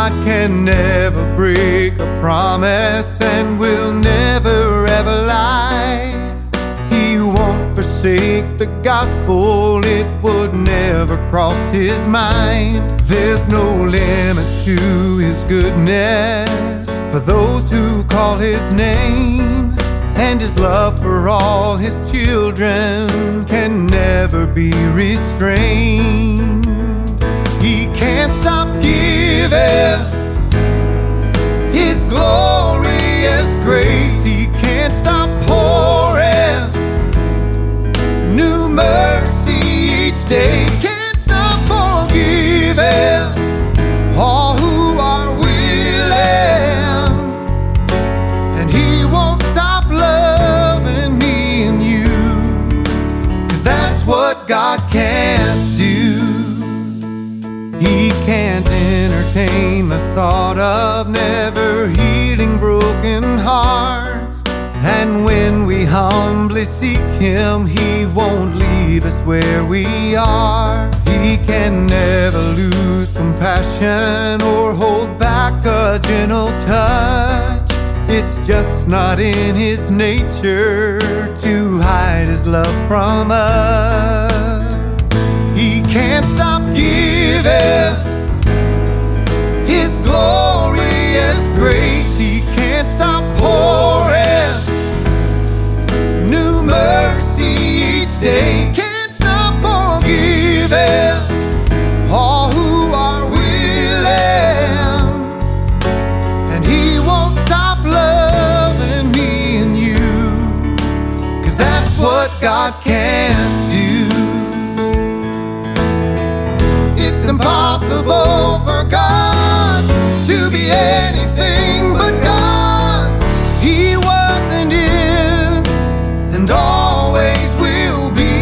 God can never break a promise and will never ever lie. He won't forsake the gospel, it would never cross his mind. There's no limit to his goodness for those who call his name, and his love for all his children can never be restrained. He can't stop giving his glorious grace. He can't stop pouring new mercy each day. Can't stop forgiving all who are willing, and he won't stop loving me and you, 'cause that's what God can't do. He can't entertain the thought of never healing broken hearts, and when we humbly seek him, he won't leave us where we are. He can never lose compassion or hold back a gentle touch. It's just not in his nature to hide his love from us. He can't stop giving his glorious grace. He can't stop pouring new mercy each day. Can't stop forgiving all who are willing, and he won't stop loving me and you, 'cause that's what God can't do. It's impossible for God to be anything but God. He was and is and always will be.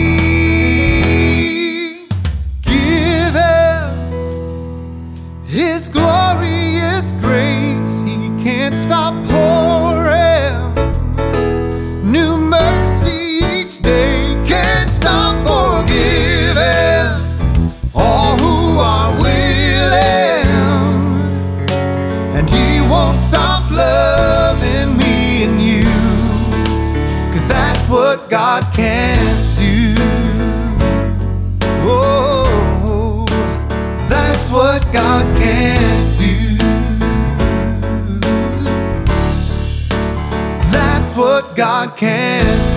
Give him his glorious grace. He can't stop pouring new mercy each day. Can't stop forgiving all who are willing, and he won't stop loving me and you, 'cause that's what God can't do. Oh, that's what God can't do. That's what God can't do.